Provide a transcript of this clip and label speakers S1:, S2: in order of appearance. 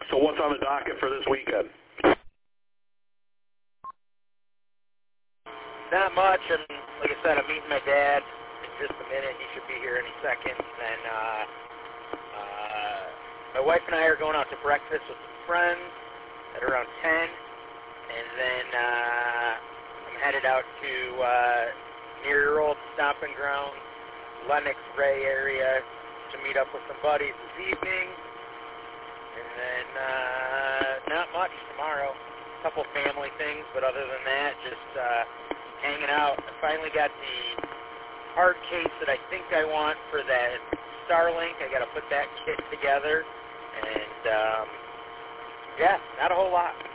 S1: So what's on the docket for this weekend?
S2: Not much, and like I said, I'm meeting my dad in just a minute. He should be here any second. And my wife and I are going out to breakfast with some friends at around 10. And then I'm headed out to near your old stomping ground, Lenox Ray area, to meet up with some buddies this evening. And then not much tomorrow. A couple family things, but other than that, just hanging out. I finally got the hard case that I think I want for that Starlink. I got to put that kit together. And, yeah, not a whole lot.